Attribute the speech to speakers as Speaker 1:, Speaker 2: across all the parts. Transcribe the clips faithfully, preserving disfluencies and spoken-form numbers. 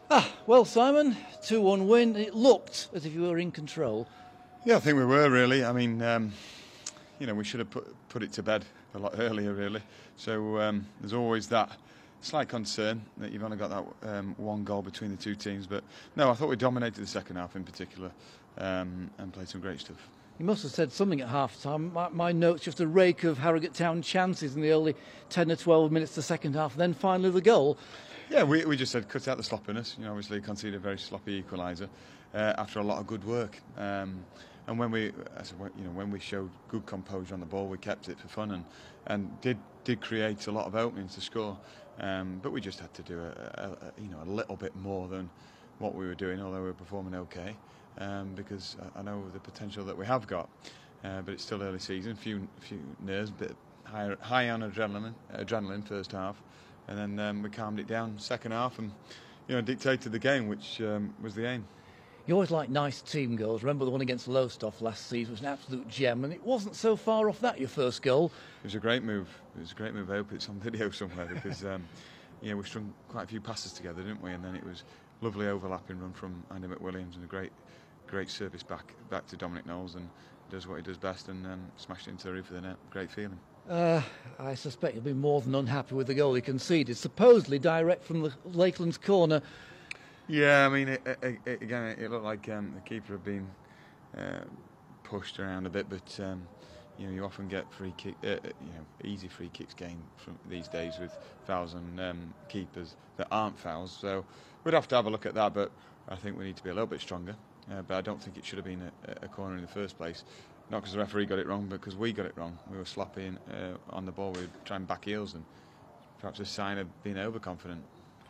Speaker 1: Ah, well, Simon, two one win. It looked as if you were in control.
Speaker 2: Yeah, I think we were really. I mean, um, you know, we should have put put it to bed a lot earlier, really. So um, there's always that slight concern that you've only got that um, one goal between the two teams. But no, I thought we dominated the second half in particular um, and played some great stuff.
Speaker 1: You must have said something at half-time. My, my notes, just a rake of Harrogate Town chances in the early ten or twelve minutes of the second half, and then finally the goal.
Speaker 2: Yeah, we we just said cut out the sloppiness. You know, obviously conceded a very sloppy equaliser uh, after a lot of good work. Um, and when we, as you know, when we showed good composure on the ball, we kept it for fun and and did did create a lot of openings to score. Um, but we just had to do a, a, a you know a little bit more than what we were doing, although we were performing okay. Um, because I know the potential that we have got, uh, but it's still early season. Few few nerves, bit high high on adrenaline, adrenaline first half. And then um, we calmed it down second half and, you know, dictated the game, which um, was the aim.
Speaker 1: You always like nice team goals. Remember the one against Lowestoft last season was an absolute gem, and it wasn't so far off that, your first goal.
Speaker 2: It was a great move. It was a great move. I hope it's on video somewhere because, um, you know, we strung quite a few passes together, didn't we? And then it was lovely overlapping run from Andy McWilliams and a great, great service back back to Dominic Knowles and does what he does best and um, smashed it into the roof of the net. Great feeling.
Speaker 1: Uh, I suspect you'll be more than unhappy with the goal he conceded, supposedly direct from the Lakeland's corner.
Speaker 2: Yeah, I mean, it, it, it, again, it looked like um, the keeper had been uh, pushed around a bit, but um, you know, you often get free kick, uh, you know, easy free kicks gained from these days with fouls and um, keepers that aren't fouls. So we'd have to have a look at that, but I think we need to be a little bit stronger. Uh, but I don't think it should have been a, a corner in the first place. Not because the referee got it wrong, but because we got it wrong. We were sloppy and, uh, on the ball. We were trying back heels and perhaps a sign of being overconfident.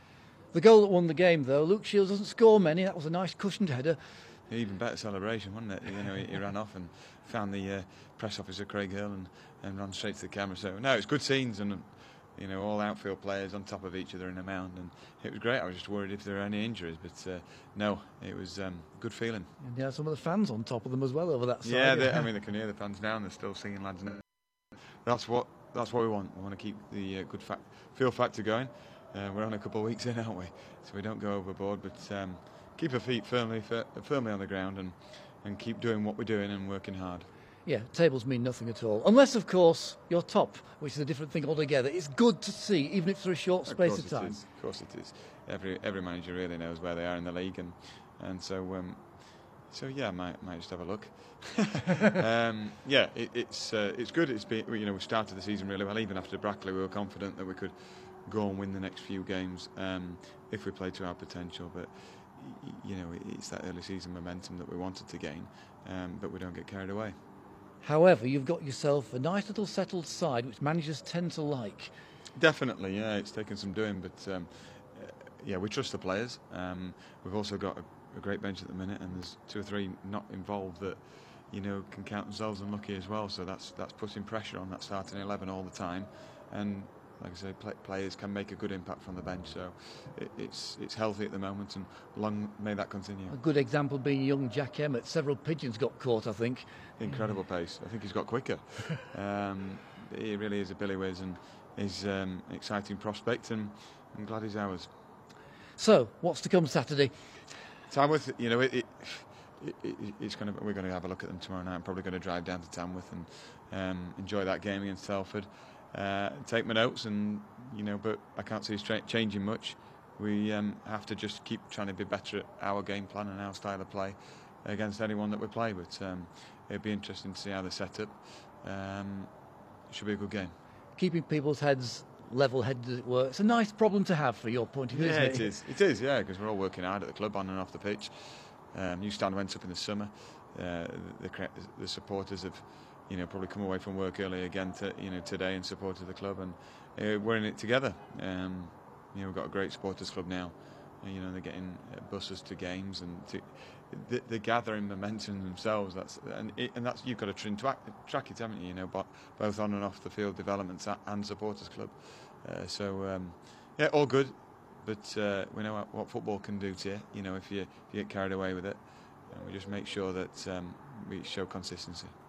Speaker 1: The goal that won the game, though, Luke Shields doesn't score many. That was a nice cushioned header.
Speaker 2: Even better celebration, wasn't it? You know, he, he ran off and found the uh, press officer Craig Hill and, and ran straight to the camera. So no, it's good scenes and you know all outfield players on top of each other in a mound, and it was great. I was just worried if there were any injuries, but uh, no, it was um, good feeling.
Speaker 1: And yeah, some of the fans on top of them as well over that side.
Speaker 2: Yeah, they, I mean they can hear the fans now, and they're still singing lads. And that's what that's what we want. We want to keep the uh, good fact, feel factor going. Uh, we're on a couple of weeks in, aren't we? So we don't go overboard, but um, keep our feet firmly firmly on the ground and and keep doing what we're doing and working hard.
Speaker 1: Yeah, tables mean nothing at all. Unless, of course, you're top, which is a different thing altogether. It's good to see, even if for a short space of,
Speaker 2: of
Speaker 1: time.
Speaker 2: Is. Of course it is. Every every manager really knows where they are in the league, and and so um, so yeah, I might might just have a look. um, yeah, it, it's uh, it's good. It's been, you know, we started the season really well. Even after Brackley, we were confident that we could go and win the next few games um, if we play to our potential. But you know, it's that early season momentum that we wanted to gain, um, but we don't get carried away.
Speaker 1: However, you've got yourself a nice little settled side, which managers tend to like.
Speaker 2: Definitely, yeah. It's taken some doing, but um, yeah, we trust the players. Um, we've also got a, a great bench at the minute, and there's two or three not involved that you know can count themselves unlucky as well. So that's that's putting pressure on that starting eleven all the time, and like I say, play, players can make a good impact from the bench. So it, it's it's healthy at the moment, and long may that continue.
Speaker 1: A good example being young Jack Emmett. Several pigeons got caught, I think.
Speaker 2: Incredible pace. I think he's got quicker. um, he really is a Billy Whiz, and he's um, an exciting prospect, and I'm glad he's ours.
Speaker 1: So, what's to come Saturday?
Speaker 2: Tamworth, you know, it, it, it, it's going to. We're going to have a look at them tomorrow night. I'm probably going to drive down to Tamworth and um, enjoy that game against Telford. Uh, take my notes, and you know, but I can't see us tra- changing much. We um, have to just keep trying to be better at our game plan and our style of play against anyone that we play. But um, it'd be interesting to see how they set up. Um, it should be a good game.
Speaker 1: Keeping people's heads level-headed, as it were. It's a nice problem to have, for your point of view.
Speaker 2: Yeah,
Speaker 1: isn't it?
Speaker 2: it is. It is. Yeah, because we're all working hard at the club, on and off the pitch. Um, new stand went up in the summer. Uh, the, the, the supporters have, you know, probably come away from work early again, to, you know, today and supported the club, and uh, we're in it together. Um, you know, we've got a great supporters club now. Uh, you know, they're getting uh, buses to games, and to, they, they're gathering momentum themselves. That's and it, and that's you've got to tr- track, track it, haven't you? You know, but both on and off the field developments and supporters club. Uh, so um, yeah, all good. But uh, we know what, what football can do to you. You know, if you if you get carried away with it, and we just make sure that um, we show consistency.